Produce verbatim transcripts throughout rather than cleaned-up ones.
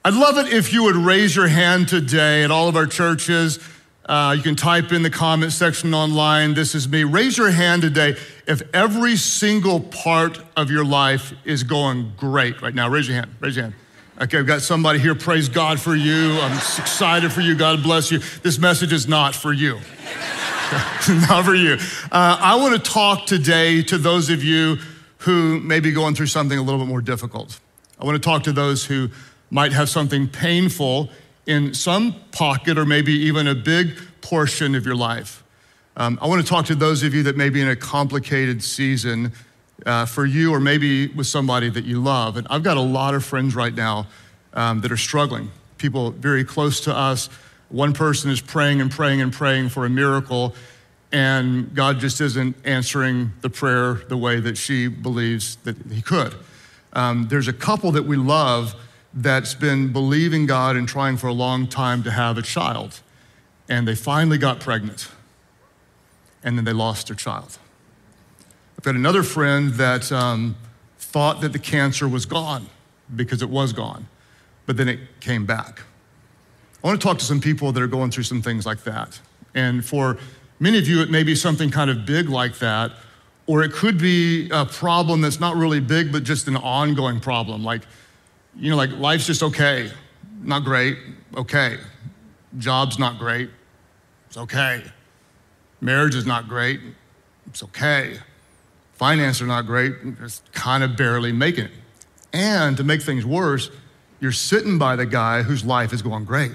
I'd love it if you would raise your hand today at all of our churches. Uh, you can type in the comment section online, "This is me." Raise your hand today if every single part of your life is going great right now. Raise your hand, raise your hand. Okay, we've got somebody here. Praise God for you. I'm excited for you. God bless you. This message is not for you. Not for you. Uh, I want to talk today to those of you who may be going through something a little bit more difficult. I want to talk to those who might have something painful in some pocket or maybe even a big portion of your life. Um, I want to talk to those of you that may be in a complicated season uh, for you or maybe with somebody that you love. And I've got a lot of friends right now um, that are struggling, people very close to us. One person is praying and praying and praying for a miracle, and God just isn't answering the prayer the way that she believes that he could. Um, there's a couple that we love that's been believing God and trying for a long time to have a child. And they finally got pregnant. And then they lost their child. I've got another friend that um, thought that the cancer was gone because it was gone, but then it came back. I want to talk to some people that are going through some things like that. And for many of you, it may be something kind of big like that, or it could be a problem that's not really big, but just an ongoing problem. Like, you know, like life's just okay, not great, okay. Job's not great, it's okay. Marriage is not great, it's okay. Finances are not great, just kind of barely making it. And to make things worse, you're sitting by the guy whose life is going great,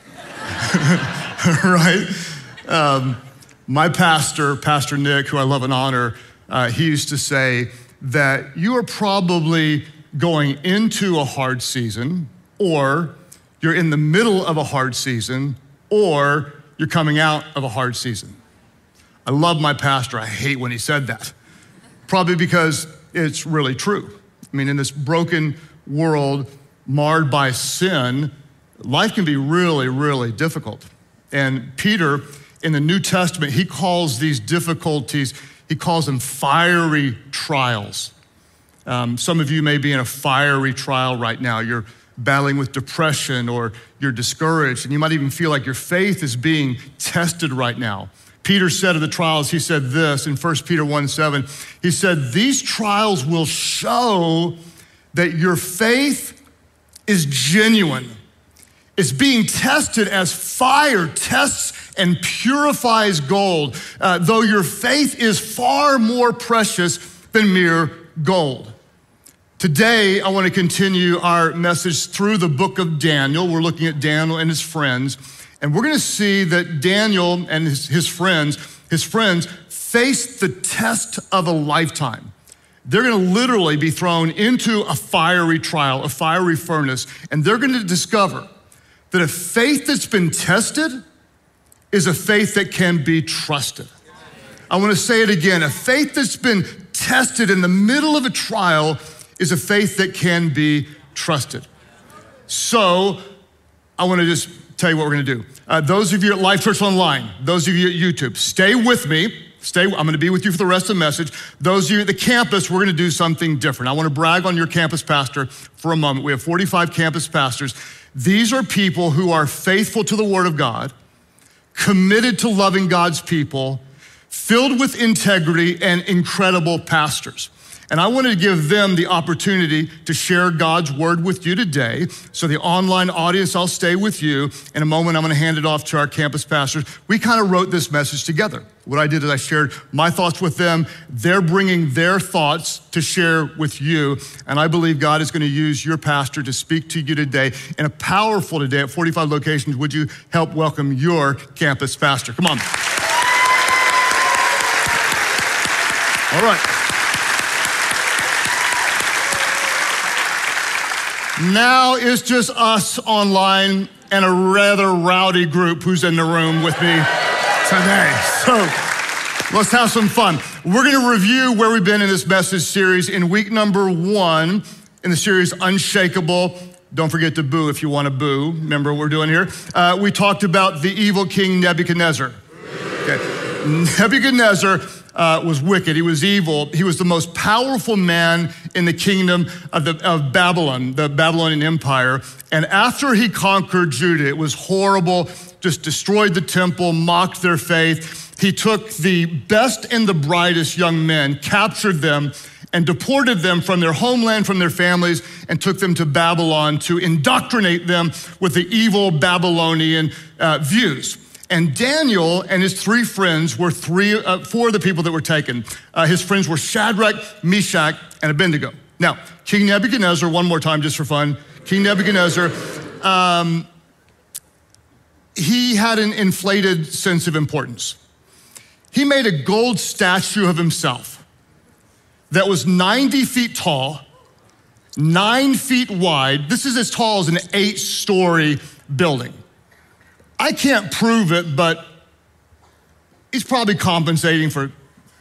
right? Um, my pastor, Pastor Nick, who I love and honor, uh, he used to say that you are probably going into a hard season, or you're in the middle of a hard season, or you're coming out of a hard season. I love my pastor. I hate when he said that. Probably because it's really true. I mean, in this broken world marred by sin, life can be really, really difficult. And Peter, in the New Testament, he calls these difficulties, he calls them fiery trials. Um, some of you may be in a fiery trial right now. You're battling with depression or you're discouraged, and you might even feel like your faith is being tested right now. Peter said of the trials, he said this in First Peter one seven, he said, "These trials will show that your faith is genuine. It's being tested as fire tests and purifies gold, uh, though your faith is far more precious than mere gold." Today, I want to continue our message through the book of Daniel. We're looking at Daniel and his friends, and we're going to see that Daniel and his, his friends, his friends faced the test of a lifetime. They're going to literally be thrown into a fiery trial, a fiery furnace, and they're going to discover that a faith that's been tested is a faith that can be trusted. I want to say it again. A faith that's been tested in the middle of a trial is a faith that can be trusted. So I want to just tell you what we're going to do. Uh, those of you at Life Church Online, those of you at YouTube, stay with me. Stay. I'm going to be with you for the rest of the message. Those of you at the campus, we're going to do something different. I want to brag on your campus pastor for a moment. We have forty-five campus pastors. These are people who are faithful to the Word of God, committed to loving God's people, filled with integrity, and incredible pastors. And I wanted to give them the opportunity to share God's word with you today. So the online audience, I'll stay with you. In a moment, I'm gonna hand it off to our campus pastors. We kind of wrote this message together. What I did is I shared my thoughts with them. They're bringing their thoughts to share with you. And I believe God is gonna use your pastor to speak to you today in a powerful today at forty-five locations. Would you help welcome your campus pastor? Come on. All right. Now it's just us online and a rather rowdy group who's in the room with me today. So let's have some fun. We're gonna review where we've been in this message series in week number one in the series Unshakable. Don't forget to boo if you wanna boo. Remember what we're doing here? Uh, we talked about the evil king Nebuchadnezzar. Okay. Nebuchadnezzar uh, was wicked, he was evil. He was the most powerful man in the kingdom of, the, of Babylon, the Babylonian Empire. And after he conquered Judah, it was horrible, just destroyed the temple, mocked their faith. He took the best and the brightest young men, captured them, and deported them from their homeland, from their families, and took them to Babylon to indoctrinate them with the evil Babylonian uh, views. And Daniel and his three friends were three, uh, four of the people that were taken. Uh, his friends were Shadrach, Meshach, and Abednego. Now, King Nebuchadnezzar, one more time just for fun. King Nebuchadnezzar, um, he had an inflated sense of importance. He made a gold statue of himself that was ninety feet tall, nine feet wide. This is as tall as an eight-story building. I can't prove it, but he's probably compensating for,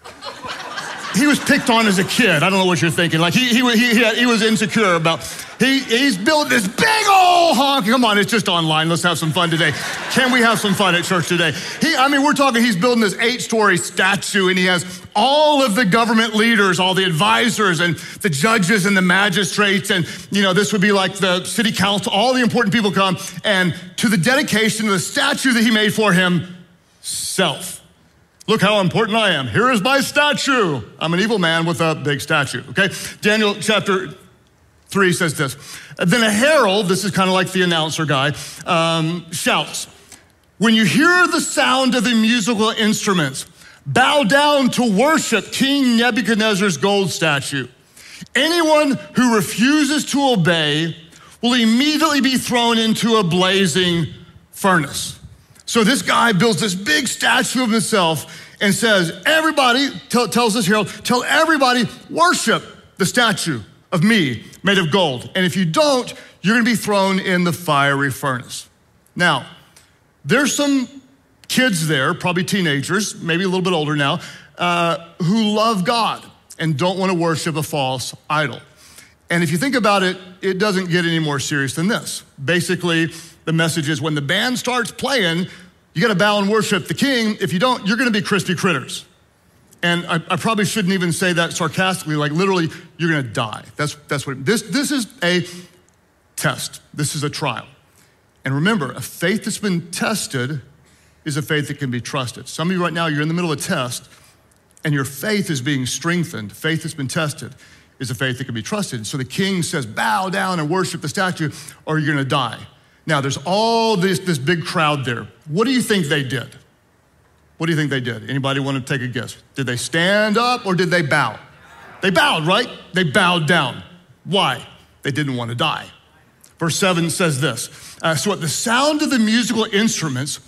he was picked on as a kid. I don't know what you're thinking. Like he he he, he, he was insecure about, he, he's built this big old honky. Come on, it's just online. Let's have some fun today. Can we have some fun at church today? He, I mean, we're talking, he's building this eight-story statue, and he has all of the government leaders, all the advisors and the judges and the magistrates, and you know, this would be like the city council, all the important people come, and to the dedication of the statue that he made for himself. Look how important I am. Here is my statue. I'm an evil man with a big statue, okay? Daniel chapter three says this. Then a herald, this is kind of like the announcer guy, um, shouts, when you hear the sound of the musical instruments, bow down to worship King Nebuchadnezzar's gold statue. Anyone who refuses to obey will immediately be thrown into a blazing furnace. So this guy builds this big statue of himself and says, everybody, tell, tells this herald, tell everybody, worship the statue of me made of gold. And if you don't, you're gonna be thrown in the fiery furnace. Now, there's some kids there, probably teenagers, maybe a little bit older now, uh, who love God and don't wanna worship a false idol. And if you think about it, it doesn't get any more serious than this. Basically, the message is when the band starts playing, you gotta bow and worship the king. If you don't, you're gonna be crispy critters. And I, I probably shouldn't even say that sarcastically, like literally, you're gonna die. That's, that's what, it, this, this is a test. This is a trial. And remember, a faith that's been tested is a faith that can be trusted. Some of you right now, you're in the middle of a test and your faith is being strengthened. Faith that's been tested is a faith that can be trusted. So the king says, bow down and worship the statue or you're gonna die. Now there's all this, this big crowd there. What do you think they did? What do you think they did? Anybody want to take a guess? Did they stand up or did they bow? They bowed, right? They bowed down. Why? They didn't want to die. Verse seven says this, uh, so at the sound of the musical instruments,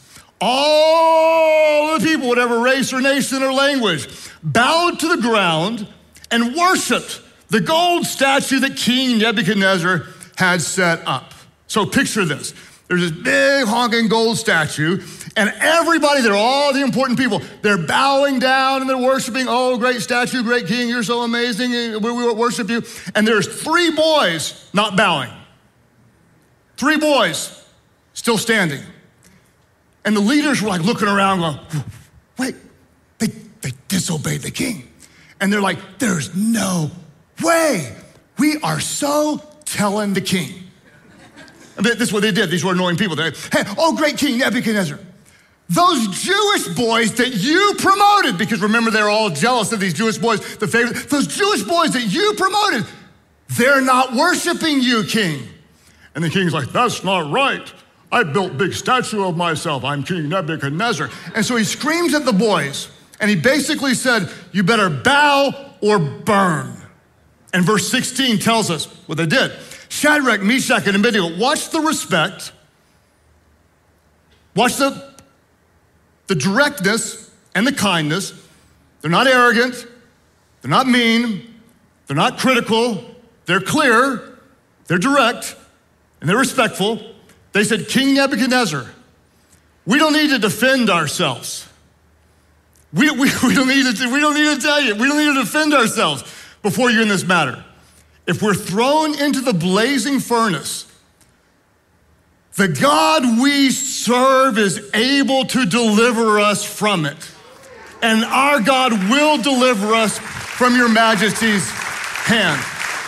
all the people, whatever race or nation or language, bowed to the ground and worshiped the gold statue that King Nebuchadnezzar had set up. So picture this. There's this big honking gold statue and everybody there, all the important people, they're bowing down and they're worshiping, oh, great statue, great king, you're so amazing, we, we worship you. And there's three boys not bowing. Three boys still standing. And the leaders were like looking around going, wait, they, they disobeyed the king. And they're like, there's no way. We are so telling the king. And this is what they did. These were annoying people. They, hey, oh, great King Nebuchadnezzar. Those Jewish boys that you promoted, because remember, they're all jealous of these Jewish boys, the favorite, those Jewish boys that you promoted, they're not worshiping you, king. And the king's like, that's not right. I built a big statue of myself. I'm King Nebuchadnezzar. And so he screams at the boys, and he basically said, you better bow or burn. And verse sixteen tells us what they did. Shadrach, Meshach, and Abednego, watch the respect, watch the, the directness and the kindness. They're not arrogant, they're not mean, they're not critical, they're clear, they're direct, and they're respectful. They said, King Nebuchadnezzar, we don't need to defend ourselves. We, we, we, don't need to, we don't need to tell you, we don't need to defend ourselves before you in this matter. If we're thrown into the blazing furnace, the God we serve is able to deliver us from it. And our God will deliver us from your majesty's hand.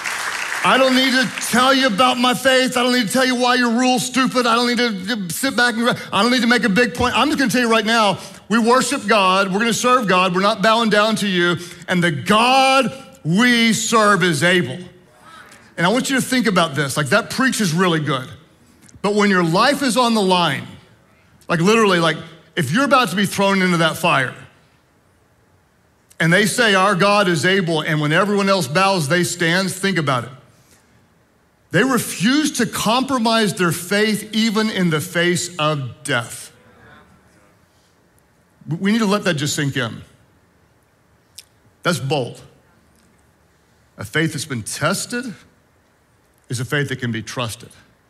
I don't need to tell you about my faith. I don't need to tell you why your rule's stupid. I don't need to sit back and, I don't need to make a big point. I'm just gonna tell you right now, we worship God, we're gonna serve God, we're not bowing down to you, and the God we serve is able. And I want you to think about this, like that preach is really good. But when your life is on the line, like literally, like if you're about to be thrown into that fire, and they say our God is able, and when everyone else bows, they stand, think about it. They refuse to compromise their faith even in the face of death. We need to let that just sink in. That's bold. A faith that's been tested is a faith that can be trusted.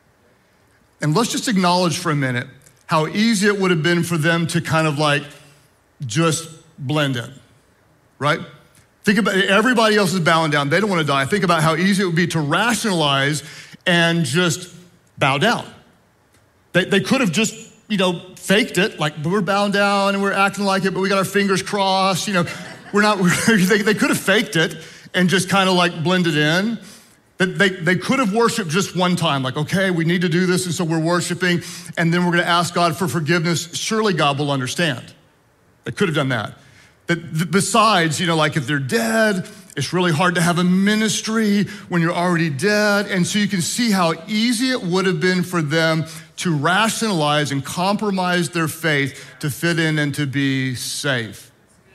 And let's just acknowledge for a minute how easy it would have been for them to kind of like just blend in, right? Think about it, everybody else is bowing down. They don't want to die. Think about how easy it would be to rationalize and just bow down. They, they could have just, you know, faked it, like we're bowing down and we're acting like it, but we got our fingers crossed, you know, we're not, we're, they, they could have faked it and just kind of like blended in. They, they could have worshiped just one time, like, okay, we need to do this, and so we're worshiping, and then we're gonna ask God for forgiveness. Surely God will understand. They could have done that. That besides, you know, like if they're dead, it's really hard to have a ministry when you're already dead. And so you can see how easy it would have been for them to rationalize and compromise their faith to fit in and to be safe.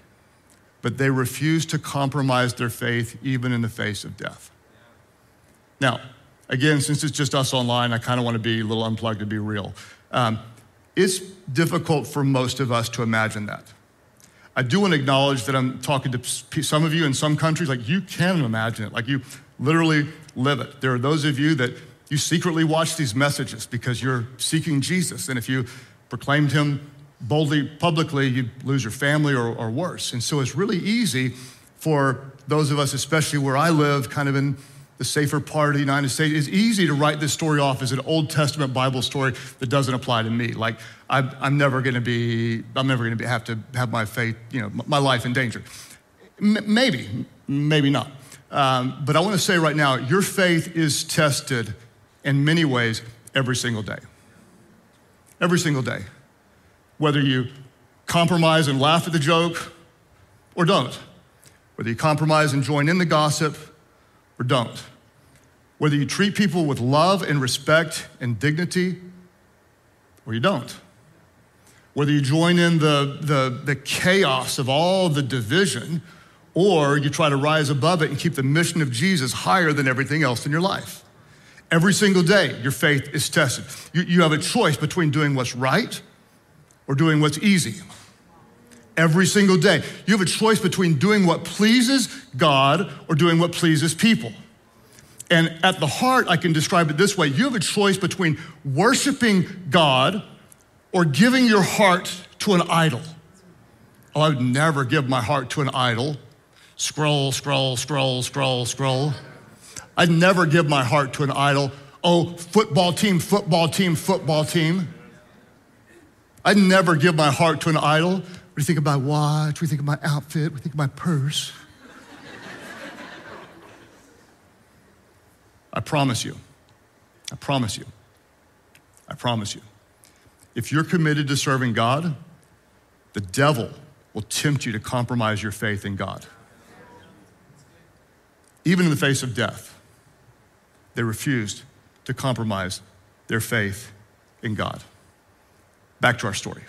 But they refused to compromise their faith even in the face of death. Now, again, since it's just us online, I kind of want to be a little unplugged to be real. Um, it's difficult for most of us to imagine that. I do want to acknowledge that I'm talking to some of you in some countries, like you can imagine it, like you literally live it. There are those of you that you secretly watch these messages because you're seeking Jesus. And if you proclaimed him boldly, publicly, you'd lose your family or, or worse. And so it's really easy for those of us, especially where I live, kind of in the safer part of the United States, it's easy to write this story off as an Old Testament Bible story that doesn't apply to me. Like, I'm, I'm never gonna be, I'm never gonna be, have to have my faith, you know, my life in danger. M- maybe, maybe not. Um, but I wanna say right now, your faith is tested in many ways every single day. Every single day. Whether you compromise and laugh at the joke or don't. Whether you compromise and join in the gossip or don't. Whether you treat people with love and respect and dignity, or you don't. Whether you join in the, the, the chaos of all the division, or you try to rise above it and keep the mission of Jesus higher than everything else in your life. Every single day, your faith is tested. You, you have a choice between doing what's right or doing what's easy. Every single day. You have a choice between doing what pleases God or doing what pleases people. And at the heart, I can describe it this way. You have a choice between worshiping God or giving your heart to an idol. Oh, I would never give my heart to an idol. Scroll, scroll, scroll, scroll, scroll. I'd never give my heart to an idol. Oh, football team, football team, football team. I'd never give my heart to an idol. We think of my watch, we think of my outfit, we think of my purse. I promise you, I promise you, I promise you, if you're committed to serving God, the devil will tempt you to compromise your faith in God. Even in the face of death, they refused to compromise their faith in God. Back to our story.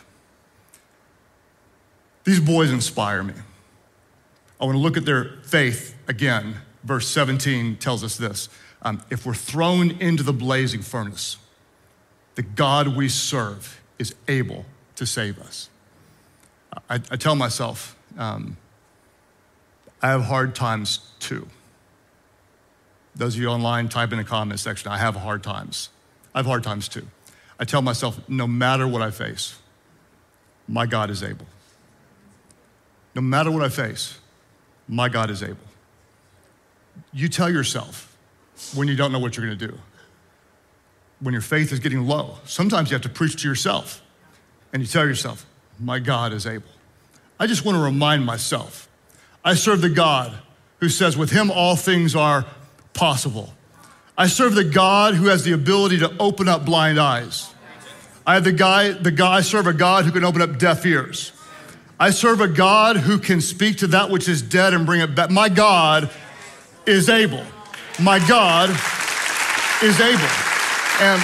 These boys inspire me. I want to look at their faith again. Verse seventeen tells us this. Um, if we're thrown into the blazing furnace, the God we serve is able to save us. I, I tell myself, um, I have hard times too. Those of you online, type in the comment section, I have hard times. I have hard times too. I tell myself, no matter what I face, my God is able. No matter what I face, my God is able. You tell yourself when you don't know what you're gonna do. When your faith is getting low, sometimes you have to preach to yourself and you tell yourself, my God is able. I just wanna remind myself, I serve the God who says with him all things are possible. I serve the God who has the ability to open up blind eyes. I have the guy, the guy, I serve a God who can open up deaf ears. I serve a God who can speak to that which is dead and bring it back. My God is able. My God is able. And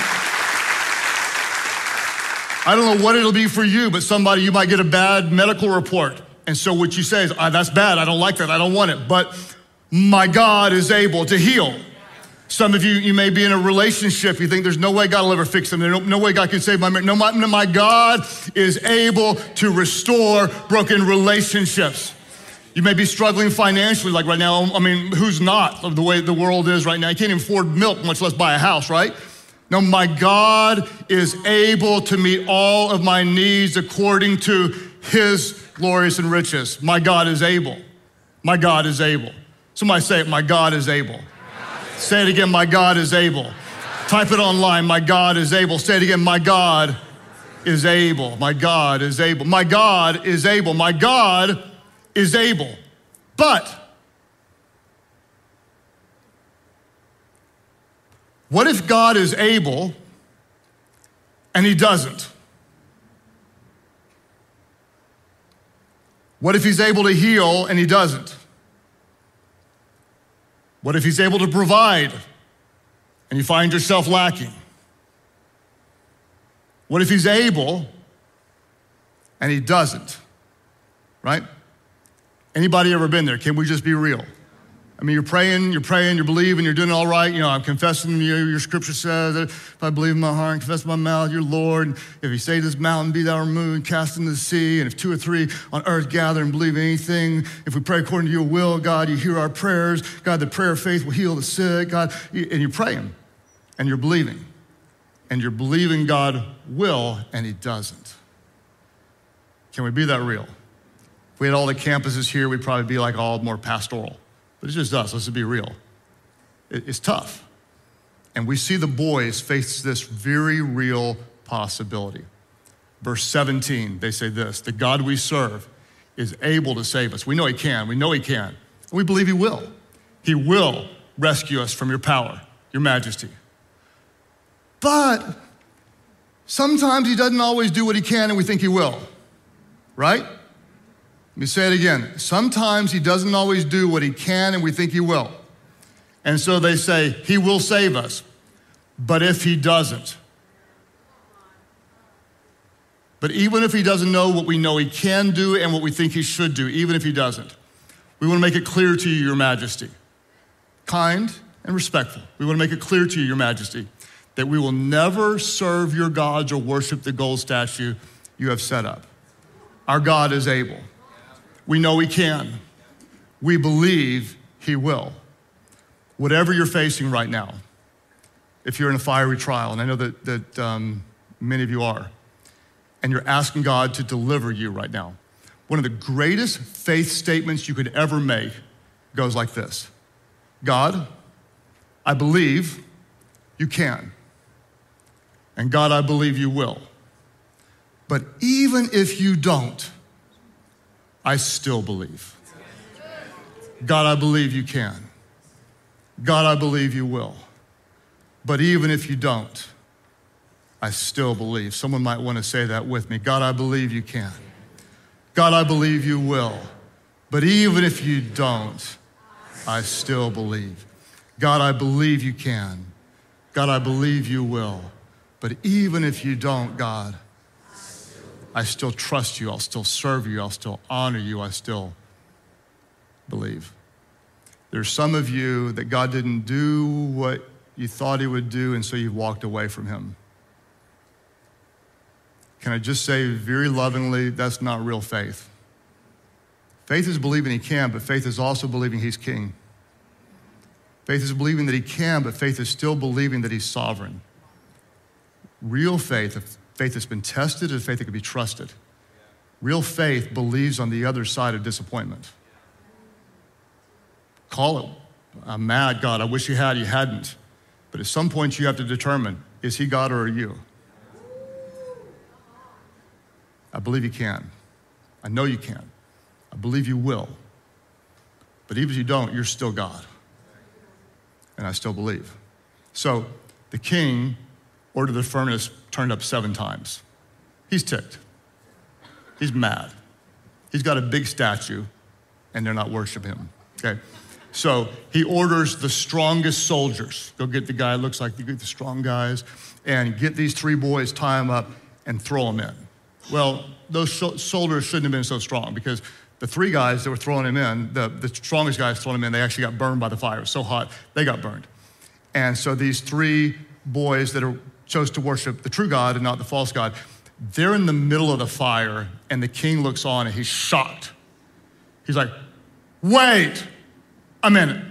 I don't know what it'll be for you, but somebody, you might get a bad medical report. And so what you say is, oh, that's bad, I don't like that, I don't want it. But my God is able to heal. Some of you, you may be in a relationship, you think there's no way God will ever fix them. There's no, no way God can save my marriage. No, my, no, my God is able to restore broken relationships. You may be struggling financially, like right now. I mean, who's not, of the way the world is right now? You can't even afford milk, much less buy a house, right? No, my God is able to meet all of my needs according to his glorious and riches. My God is able. My God is able. Somebody say it, my God is able. Say it again, my God is able. Type it online, my God is able. Say it again, my God is able. My God is able. My God is able. My God is able. But what if God is able and he doesn't? What if he's able to heal and he doesn't? What if he's able to provide and you find yourself lacking? What if he's able and he doesn't, right? Anybody ever been there? Can we just be real? I mean, you're praying, you're praying, you're believing, you're doing all right. You know, I'm confessing you, your scripture says that if I believe in my heart and confess in my mouth, you're Lord. And if you say to this mountain, be thou removed and cast into the sea. And if two or three on earth gather and believe anything, if we pray according to your will, God, you hear our prayers. God, the prayer of faith will heal the sick. God, and you're praying and you're believing. And you're believing God will and he doesn't. Can we be that real? If we had all the campuses here, we'd probably be like all more pastoral. But it's just us, let's just be real. It's tough. And we see the boys face this very real possibility. Verse seventeen, they say this, the God we serve is able to save us. We know he can, we know he can. And we believe he will. He will rescue us from your power, your majesty. But sometimes he doesn't always do what he can and we think he will, right? Let me say it again. Sometimes he doesn't always do what he can and we think he will. And so they say, he will save us. But if he doesn't, but even if he doesn't know what we know he can do and what we think he should do, even if he doesn't, we want to make it clear to you, your majesty, kind and respectful. We want to make it clear to you, your majesty, that we will never serve your gods or worship the gold statue you have set up. Our God is able. We know he can. We believe he will. Whatever you're facing right now, if you're in a fiery trial, and I know that, that um, many of you are, and you're asking God to deliver you right now, one of the greatest faith statements you could ever make goes like this. God, I believe you can. And God, I believe you will. But even if you don't, I still believe. God, I believe you can. God, I believe you will. But even if you don't, I still believe. Someone might want to say that with me. God, I believe you can. God, I believe you will. But even if you don't, I still believe. God, I believe you can. God, I believe you will. But even if you don't, God, I still trust you, I'll still serve you, I'll still honor you, I still believe. There's some of you that God didn't do what you thought he would do, and so you've walked away from him. Can I just say very lovingly, that's not real faith. Faith is believing he can, but faith is also believing he's king. Faith is believing that he can, but faith is still believing that he's sovereign. Real faith, faith that's been tested is faith that can be trusted. Real faith believes on the other side of disappointment. Call it, I'm mad, God, I wish you had, you hadn't. But at some point you have to determine, is he God or are you? I believe you can. I know you can. I believe you will. But even if you don't, you're still God. And I still believe. So the king ordered the furnace turned up seven times. He's ticked. He's mad. He's got a big statue, and they're not worshiping him, okay? So he orders the strongest soldiers. Go get the guy, looks like the, the strong guys, and get these three boys, tie them up, and throw them in. Well, those sh- soldiers shouldn't have been so strong because the three guys that were throwing him in, the, the strongest guys throwing him in, they actually got burned by the fire. It was so hot, they got burned. And so these three boys that are, chose to worship the true God and not the false God, they're in the middle of the fire, and the king looks on, and he's shocked. He's like, wait a minute.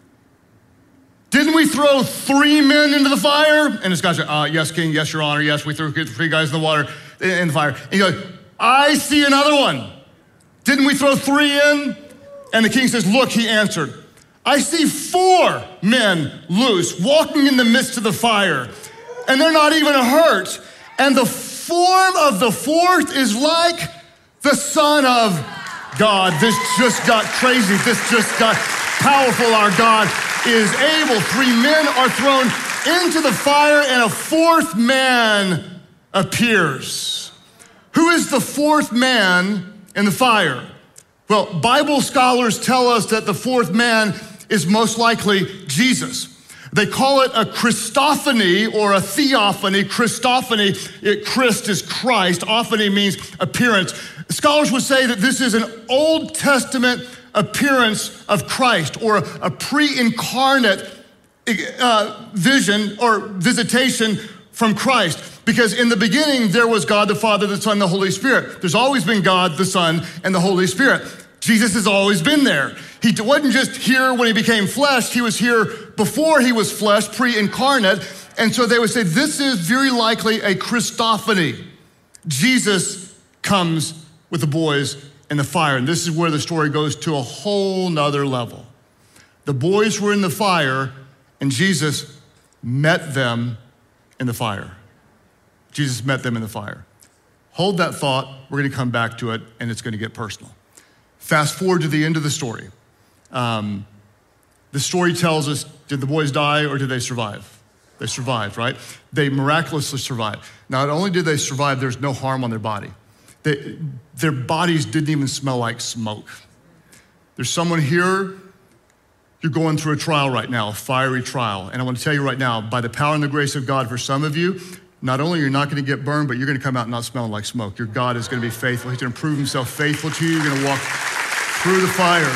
Didn't we throw three men into the fire? And this guy's like, uh, yes, king, yes, your honor, yes, we threw three guys in the water, in the fire. And he goes, I see another one. Didn't we throw three in? And the king says, look, he answered, I see four men loose, walking in the midst of the fire, and they're not even hurt. And the form of the fourth is like the Son of God. This just got crazy. This just got powerful. Our God is able. Three men are thrown into the fire, and a fourth man appears. Who is the fourth man in the fire? Well, Bible scholars tell us that the fourth man is most likely Jesus. They call it a Christophany or a theophany. Christophany, it, Christ is Christ. Ophany means appearance. Scholars would say that this is an Old Testament appearance of Christ, or a pre-incarnate uh, vision or visitation from Christ. Because in the beginning, there was God the Father, the Son, the Holy Spirit. There's always been God, the Son, and the Holy Spirit. Jesus has always been there. He wasn't just here when he became flesh, he was here before he was flesh, pre-incarnate. And so they would say, this is very likely a Christophany. Jesus comes with the boys in the fire. And this is where the story goes to a whole nother level. The boys were in the fire, and Jesus met them in the fire. Jesus met them in the fire. Hold that thought. We're going to come back to it, and it's going to get personal. Fast forward to the end of the story. Um, the story tells us, did the boys die or did they survive? They survived, right? They miraculously survived. Not only did they survive, there's no harm on their body. They, their bodies didn't even smell like smoke. There's someone here, you're going through a trial right now, a fiery trial. And I want to tell you right now, by the power and the grace of God, for some of you, not only are you not going to get burned, but you're going to come out not smelling like smoke. Your God is going to be faithful. He's going to prove himself faithful to you. You're going to walk through the fire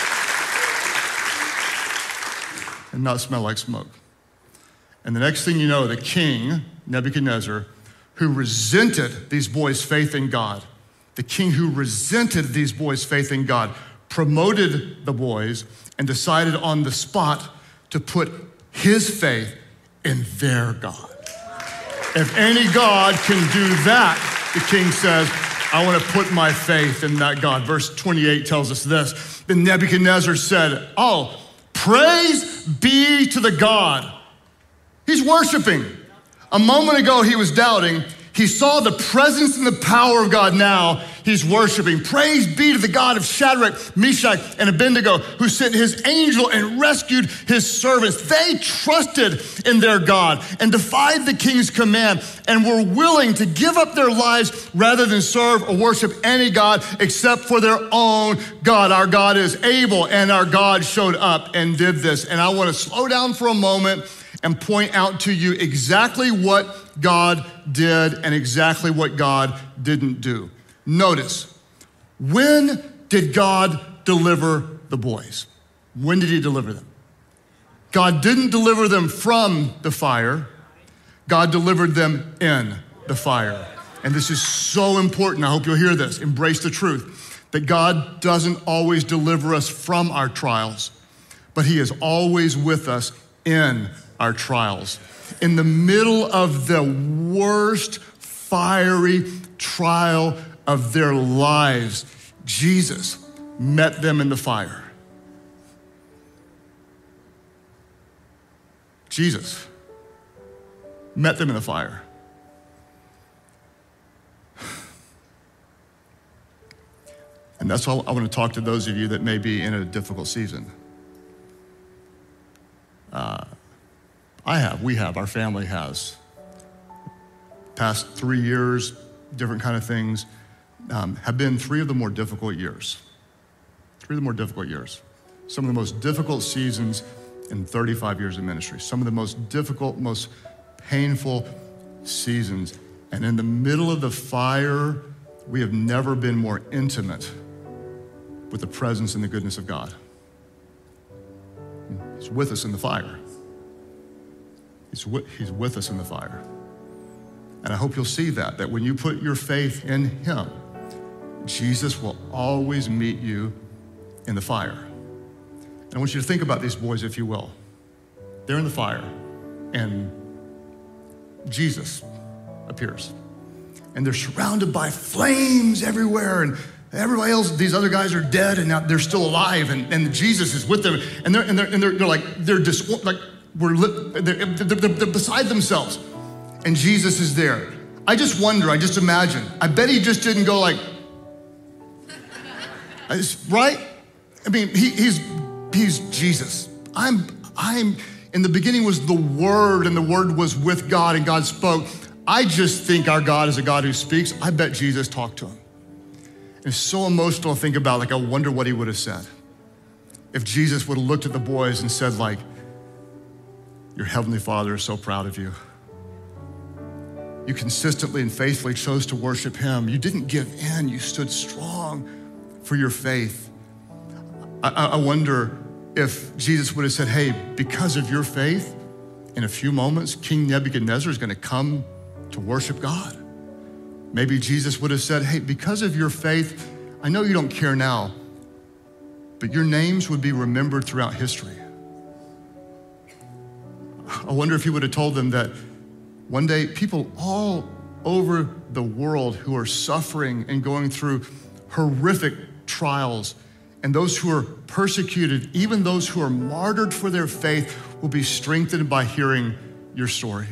and not smell like smoke. And the next thing you know, the king, Nebuchadnezzar, who resented these boys' faith in God, the king who resented these boys' faith in God, promoted the boys and decided on the spot to put his faith in their God. If any God can do that, the king says, I want to put my faith in that God. Verse twenty-eight tells us this. Then Nebuchadnezzar said, oh, praise be to the God. He's worshiping. A moment ago, he was doubting. He saw the presence and the power of God. Now he's worshiping. Praise be to the God of Shadrach, Meshach, and Abednego, who sent his angel and rescued his servants. They trusted in their God and defied the king's command and were willing to give up their lives rather than serve or worship any God except for their own God. Our God is able, and our God showed up and did this. And I want to slow down for a moment and point out to you exactly what God did and exactly what God didn't do. Notice, when did God deliver the boys? When did he deliver them? God didn't deliver them from the fire. God delivered them in the fire. And this is so important. I hope you'll hear this. Embrace the truth that God doesn't always deliver us from our trials, but he is always with us in our trials. In the middle of the worst fiery trial of their lives, Jesus met them in the fire. Jesus met them in the fire. And that's all I want to talk to those of you that may be in a difficult season. Uh, I have have, we have, our family has. Past three years, different kind of things, um, have been three of the more difficult years. Three of the more difficult years. Some of the most difficult seasons in thirty-five years of ministry. Some of the most difficult, most painful seasons. And in the middle of the fire, we have never been more intimate with the presence and the goodness of God. He's with us in the fire. He's with, he's with us in the fire. And I hope you'll see that, that when you put your faith in him, Jesus will always meet you in the fire. And I want you to think about these boys, if you will. They're in the fire, and Jesus appears. And they're surrounded by flames everywhere, and everybody else, these other guys are dead, and now they're still alive, and, and Jesus is with them, and they're and they're and they're, they're like they're just like we're they're, they're, they're beside themselves, and Jesus is there. I just wonder, I just imagine. I bet he just didn't go like, right? I mean, he, he's he's Jesus. I'm I'm. In the beginning was the Word, and the Word was with God, and God spoke. I just think our God is a God who speaks. I bet Jesus talked to him. It's so emotional to think about, like, I wonder what he would have said if Jesus would have looked at the boys and said, like, your heavenly Father is so proud of you. You consistently and faithfully chose to worship him. You didn't give in. You stood strong for your faith. I, I wonder if Jesus would have said, hey, because of your faith, in a few moments, King Nebuchadnezzar is gonna come to worship God. Maybe Jesus would have said, hey, because of your faith, I know you don't care now, but your names would be remembered throughout history. I wonder if he would have told them that one day people all over the world who are suffering and going through horrific trials, and those who are persecuted, even those who are martyred for their faith, will be strengthened by hearing your story.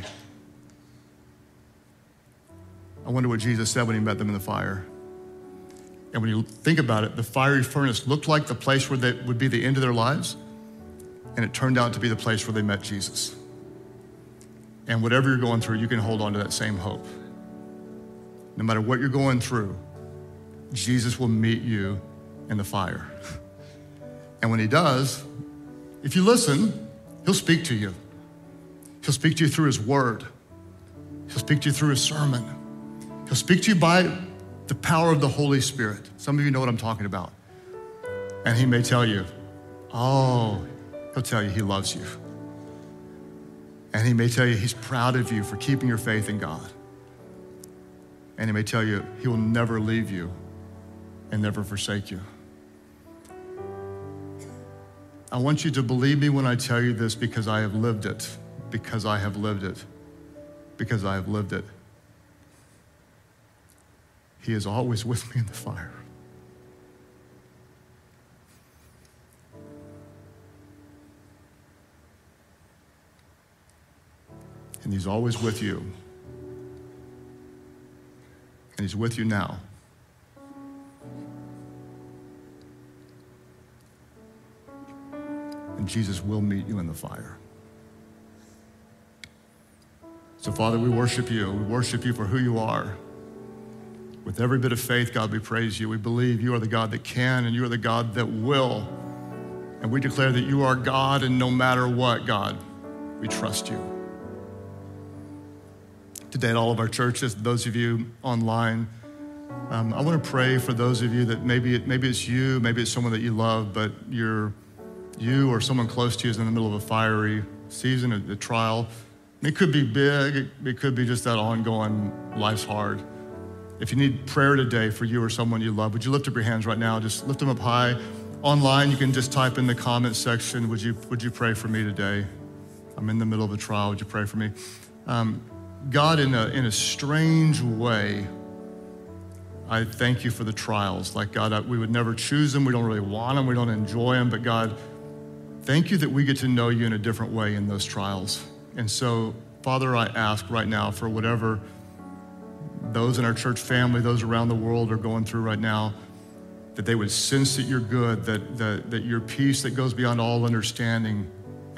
I wonder what Jesus said when he met them in the fire. And when you think about it, the fiery furnace looked like the place where that would be the end of their lives, and it turned out to be the place where they met Jesus. And whatever you're going through, you can hold on to that same hope. No matter what you're going through, Jesus will meet you in the fire. And when he does, if you listen, he'll speak to you. He'll speak to you through his word. He'll speak to you through his sermon. He'll speak to you by the power of the Holy Spirit. Some of you know what I'm talking about. And he may tell you, oh, he'll tell you he loves you. And he may tell you he's proud of you for keeping your faith in God. And he may tell you he will never leave you and never forsake you. I want you to believe me when I tell you this, because I have lived it, because I have lived it, because I have lived it. He is always with me in the fire. And he's always with you. And he's with you now. And Jesus will meet you in the fire. So, Father, we worship you. We worship you for who you are. With every bit of faith, God, we praise you. We believe you are the God that can, and you are the God that will. And we declare that you are God, and no matter what, God, we trust you. Today at all of our churches, those of you online, um, I want to pray for those of you that maybe, it, maybe it's you, maybe it's someone that you love, but you're you or someone close to you is in the middle of a fiery season, a, a trial. It could be big, it, it could be just that ongoing, life's hard. If you need prayer today for you or someone you love, would you lift up your hands right now? Just lift them up high. Online, you can just type in the comment section, would you, would you pray for me today? I'm in the middle of a trial, would you pray for me? Um, God, in a, in a strange way, I thank you for the trials. Like, God, I, we would never choose them, we don't really want them, we don't enjoy them, but God, thank you that we get to know you in a different way in those trials. And so, Father, I ask right now for whatever those in our church family, those around the world are going through right now, that they would sense that you're good, that, that, that your peace that goes beyond all understanding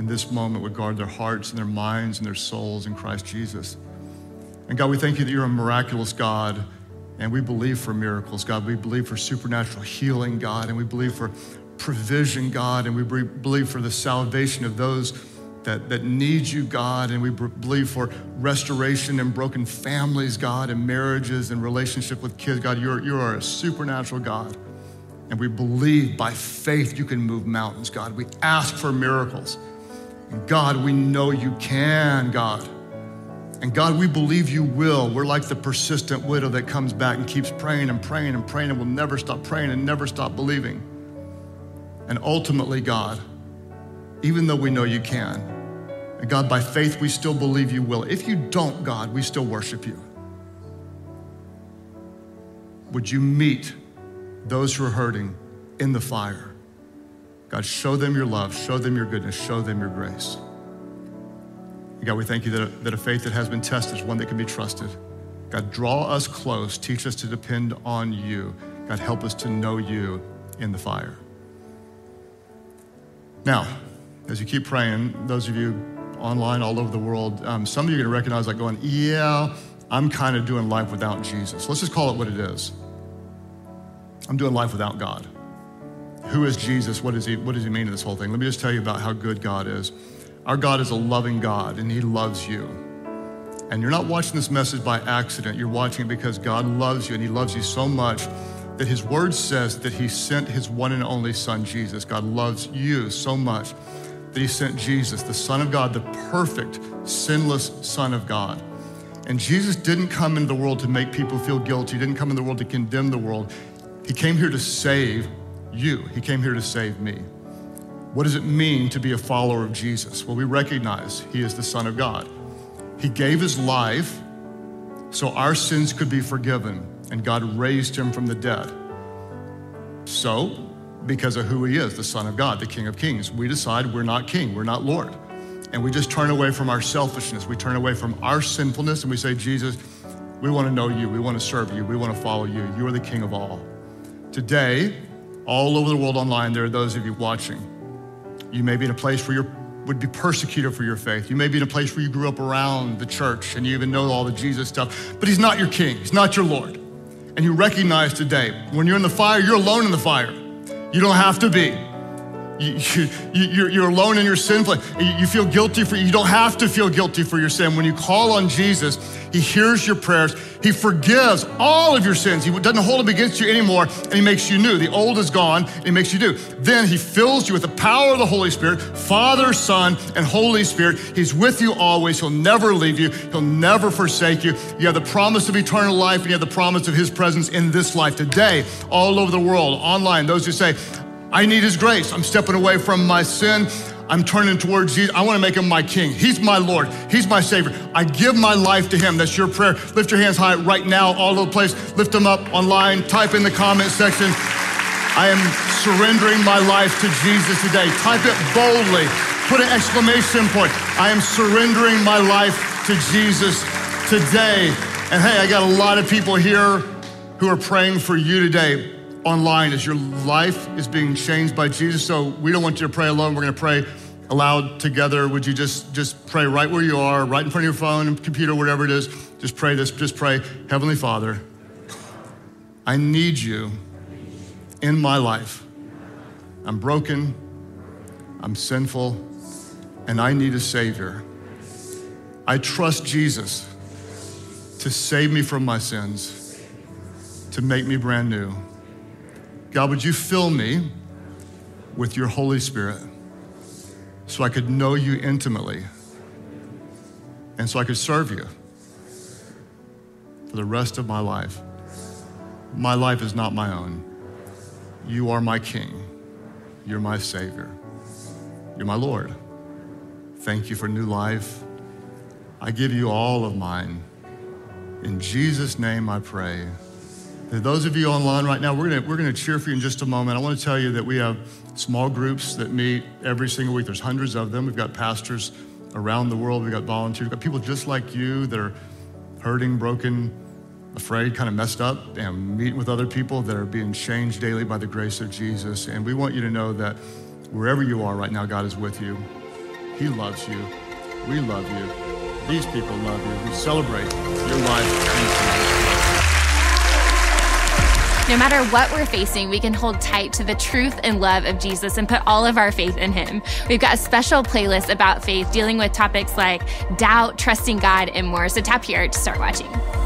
in this moment would guard their hearts and their minds and their souls in Christ Jesus. And God, we thank you that you're a miraculous God, and we believe for miracles, God. We believe for supernatural healing, God, and we believe for provision, God, and we believe for the salvation of those that, that need you, God, and we believe for restoration in broken families, God, and marriages and relationship with kids. God, you're, you are a supernatural God, and we believe by faith you can move mountains, God. We ask for miracles. And God, we know you can, God. And God, we believe you will. We're like the persistent widow that comes back and keeps praying and praying and praying and will never stop praying and never stop believing. And ultimately, God, even though we know you can, and God, by faith, we still believe you will. If you don't, God, we still worship you. Would you meet those who are hurting in the fire? God, show them your love, show them your goodness, show them your grace. God, we thank you that a, that a faith that has been tested is one that can be trusted. God, draw us close, teach us to depend on you. God, help us to know you in the fire. Now, as you keep praying, those of you online all over the world, um, some of you are gonna recognize like going, yeah, I'm kind of doing life without Jesus. Let's just call it what it is. I'm doing life without God. Who is Jesus? What, is he, what does he mean to this whole thing? Let me just tell you about how good God is. Our God is a loving God, and he loves you. And you're not watching this message by accident. You're watching it because God loves you, and he loves you so much that his word says that he sent his one and only son, Jesus. God loves you so much that he sent Jesus, the Son of God, the perfect, sinless Son of God. And Jesus didn't come into the world to make people feel guilty. He didn't come into the world to condemn the world. He came here to save you. He came here to save me. What does it mean to be a follower of Jesus? Well, we recognize he is the Son of God. He gave his life so our sins could be forgiven, and God raised him from the dead. So, because of who he is, the Son of God, the King of Kings, we decide we're not king, we're not Lord. And we just turn away from our selfishness. We turn away from our sinfulness, and we say, Jesus, we want to know you. We want to serve you. We want to follow you. You are the King of all. Today, all over the world online, there are those of you watching. You may be in a place where you would be persecuted for your faith. You may be in a place where you grew up around the church and you even know all the Jesus stuff, but he's not your king. He's not your Lord. And you recognize today, when you're in the fire, you're alone in the fire. You don't have to be. You, you, you're, you're alone in your sin. You feel guilty for, you don't have to feel guilty for your sin. When you call on Jesus, he hears your prayers. He forgives all of your sins. He doesn't hold them against you anymore, and he makes you new. The old is gone, and he makes you new. Then he fills you with the power of the Holy Spirit, Father, Son, and Holy Spirit. He's with you always. He'll never leave you. He'll never forsake you. You have the promise of eternal life, and you have the promise of his presence in this life. Today, all over the world, online, those who say, I need his grace. I'm stepping away from my sin. I'm turning towards Jesus. I want to make him my king. He's my Lord. He's my Savior. I give my life to him. That's your prayer. Lift your hands high right now, all over the place. Lift them up online. Type in the comment section. I am surrendering my life to Jesus today. Type it boldly. Put an exclamation point. I am surrendering my life to Jesus today. And hey, I got a lot of people here who are praying for you today online as your life is being changed by Jesus. So we don't want you to pray alone. We're going to pray aloud together. Would you just, just pray right where you are, right in front of your phone, computer, whatever it is. Just pray this. Just pray, Heavenly Father, I need you in my life. I'm broken, I'm sinful, and I need a Savior. I trust Jesus to save me from my sins, to make me brand new. God, would you fill me with your Holy Spirit so I could know you intimately and so I could serve you for the rest of my life. My life is not my own. You are my King. You're my Savior. You're my Lord. Thank you for new life. I give you all of mine. In Jesus' name I pray. To those of you online right now, we're gonna, we're gonna cheer for you in just a moment. I wanna tell you that we have small groups that meet every single week. There's hundreds of them. We've got pastors around the world. We've got volunteers. We've got people just like you that are hurting, broken, afraid, kind of messed up, and meeting with other people that are being changed daily by the grace of Jesus. And we want you to know that wherever you are right now, God is with you. He loves you. We love you. These people love you. We celebrate your life in Jesus Christ. No matter what we're facing, we can hold tight to the truth and love of Jesus and put all of our faith in him. We've got a special playlist about faith dealing with topics like doubt, trusting God, and more. So tap here to start watching.